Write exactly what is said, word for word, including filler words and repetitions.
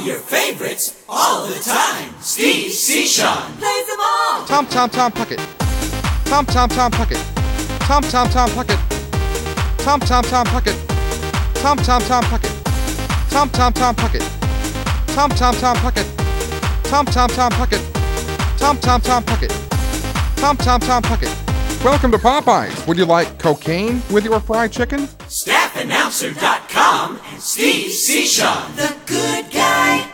your favorites all the time. Steve Seashon plays them all. Tom Tom Tom Puckett. Tom Tom Tom Puckett. Tom Tom Tom Puckett. Tom Tom Tom Puckett. Tom Tom Tom Puckett. Tom Tom Tom Puckett. Tom Tom Tom Puckett. Tom Tom Tom Puckett. Tom Tom Tom Puckett. Tom Tom Tom Puckett. Welcome to Popeyes. Would you like cocaine with your fried chicken? Staff Announcer dot com and Steve Seashon, the good guy.